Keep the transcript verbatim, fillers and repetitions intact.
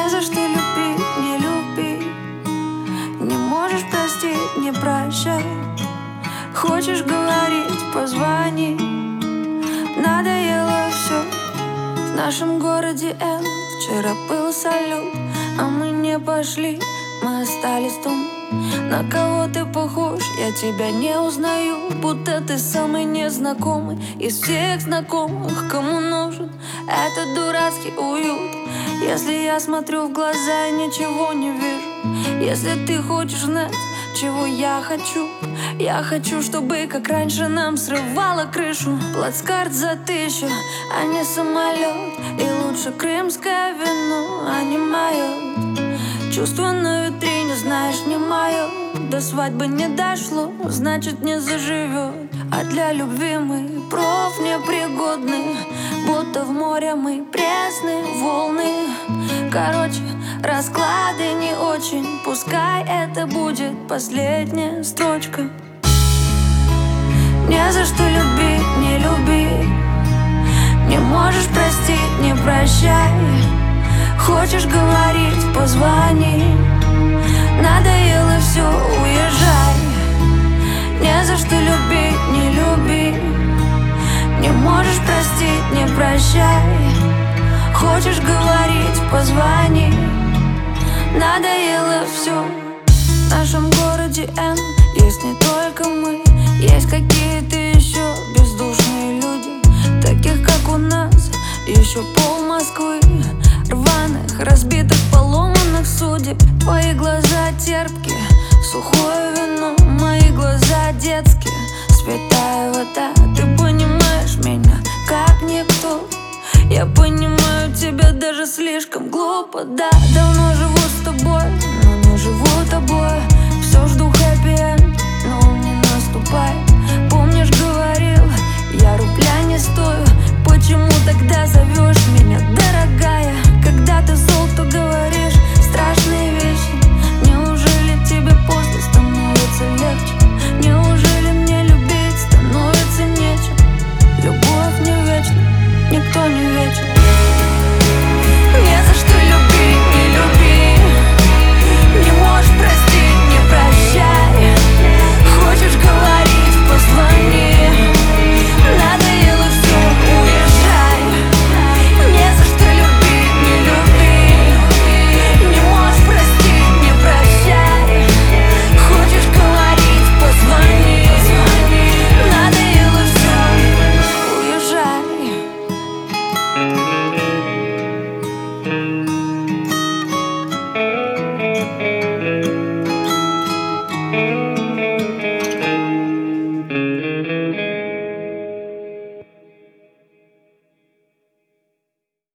Не за что любить, не люби. Не можешь простить, не прощай. Хочешь говорить, позвони. Надоело все. В нашем городе Н вчера был салют, а мы не пошли, мы остались там. На кого ты похож, я тебя не узнаю. Будто ты самый незнакомый из всех знакомых, кому нужен этот дурацкий уют. Если я смотрю в глаза и ничего не вижу, если ты хочешь знать, чего я хочу, я хочу, чтобы как раньше нам срывало крышу. Плацкарт за тысячу, а не самолет. И лучше крымское вино, а не мое. Чувство на витрине, знаешь, не мое. До свадьбы не дошло, значит не заживет. А для любви мы проф непригодны, будто в море мы пресные волны. Короче, расклады не очень, пускай это будет последняя строчка. Не за что любить, не люби. Не можешь простить, не прощай. Хочешь говорить, позвони. Надоело все, уезжай. Не за что любить, не люби. Не можешь простить, не прощай. Хочешь говорить, позвони. Надоело все. В нашем городе Н есть не только мы, есть какие-то еще бездушные люди, таких как у нас еще пол Москвы. Рваных, разбитых, поломанных судеб. Твои глаза терпкие, сухое вино. Мои глаза детские, святая вода. Ты понимаешь меня, как никто. Я понимаю тебя даже слишком глупо, да. Давно живу с тобой, но не живу тобой. Все жду хэппи-энд, но он не наступает. Помнишь, говорил, я рубля не стою. Почему тогда зовешь